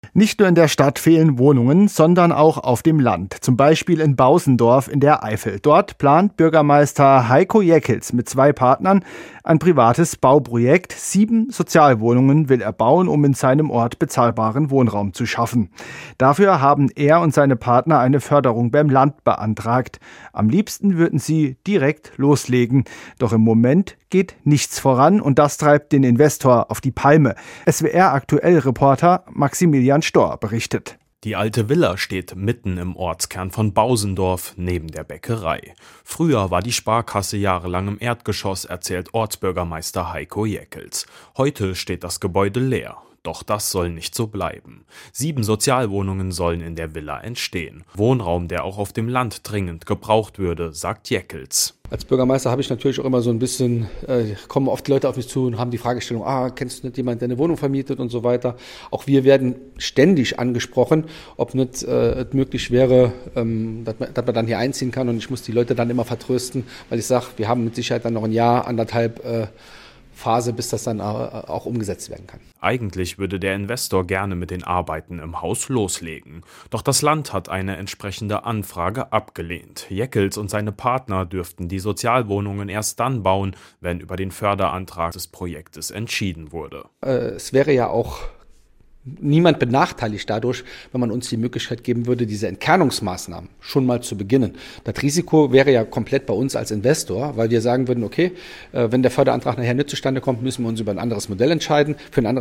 Nicht nur in der Stadt fehlen Wohnungen, sondern auch auf dem Land. Zum Beispiel in Bausendorf in der Eifel. Dort plant Bürgermeister Heiko Jeckels mit 2 Partnern ein privates Bauprojekt. 7 Sozialwohnungen will er bauen, um in seinem Ort bezahlbaren Wohnraum zu schaffen. Dafür haben er und seine Partner eine Förderung beim Land beantragt. Am liebsten würden sie direkt loslegen. Doch im Moment geht nichts voran und das treibt den Investor auf die Palme. SWR-Aktuell-Reporter Maximilian Storr berichtet. Die alte Villa steht mitten im Ortskern von Bausendorf neben der Bäckerei. Früher war die Sparkasse jahrelang im Erdgeschoss, erzählt Ortsbürgermeister Heiko Jeckels. Heute steht das Gebäude leer. Doch das soll nicht so bleiben. 7 Sozialwohnungen sollen in der Villa entstehen. Wohnraum, der auch auf dem Land dringend gebraucht würde, sagt Jeckels. Als Bürgermeister habe ich natürlich auch immer so ein bisschen, kommen oft Leute auf mich zu und haben die Fragestellung, kennst du nicht jemanden, der eine Wohnung vermietet und so weiter. Auch wir werden ständig angesprochen, ob nicht es möglich wäre, dass man dann hier einziehen kann. Und ich muss die Leute dann immer vertrösten, weil ich sage, wir haben mit Sicherheit dann noch ein Jahr, anderthalb Phase, bis das dann auch umgesetzt werden kann. Eigentlich würde der Investor gerne mit den Arbeiten im Haus loslegen. Doch das Land hat eine entsprechende Anfrage abgelehnt. Jeckels und seine Partner dürften die Sozialwohnungen erst dann bauen, wenn über den Förderantrag des Projektes entschieden wurde. Es wäre ja auch niemand benachteiligt dadurch, wenn man uns die Möglichkeit geben würde, diese Entkernungsmaßnahmen schon mal zu beginnen. Das Risiko wäre ja komplett bei uns als Investor, weil wir sagen würden, okay, wenn der Förderantrag nachher nicht zustande kommt, müssen wir uns für ein anderes Modell entscheiden.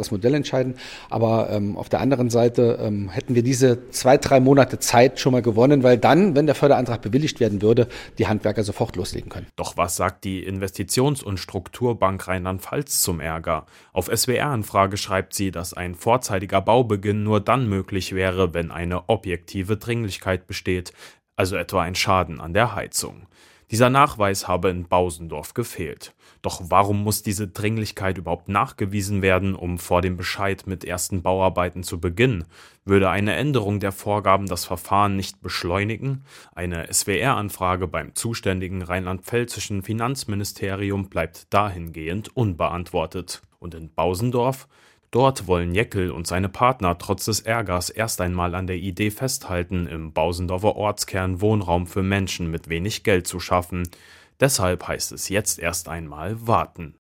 Aber auf der anderen Seite hätten wir diese 2-3 Monate Zeit schon mal gewonnen, weil dann, wenn der Förderantrag bewilligt werden würde, die Handwerker sofort loslegen können. Doch was sagt die Investitions- und Strukturbank Rheinland-Pfalz zum Ärger? Auf SWR-Anfrage schreibt sie, dass ein vorzeitiger Baubeginn nur dann möglich wäre, wenn eine objektive Dringlichkeit besteht, also etwa ein Schaden an der Heizung. Dieser Nachweis habe in Bausendorf gefehlt. Doch warum muss diese Dringlichkeit überhaupt nachgewiesen werden, um vor dem Bescheid mit ersten Bauarbeiten zu beginnen? Würde eine Änderung der Vorgaben das Verfahren nicht beschleunigen? Eine SWR-Anfrage beim zuständigen rheinland-pfälzischen Finanzministerium bleibt dahingehend unbeantwortet. Und in Bausendorf? Dort wollen Jeckels und seine Partner trotz des Ärgers erst einmal an der Idee festhalten, im Bausendorfer Ortskern Wohnraum für Menschen mit wenig Geld zu schaffen. Deshalb heißt es jetzt erst einmal warten.